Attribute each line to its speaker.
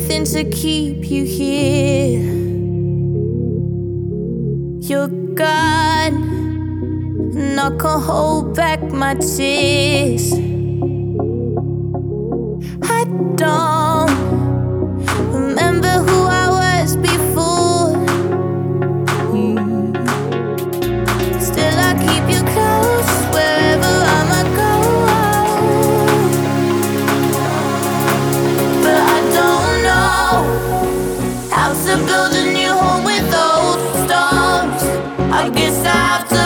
Speaker 1: anything to keep you here. You're gone, and I can't hold back my tears. I don't remember who I was before. Still I keep you close wherever I might go. But I don't know how to build a new home with old stones. I guess I have to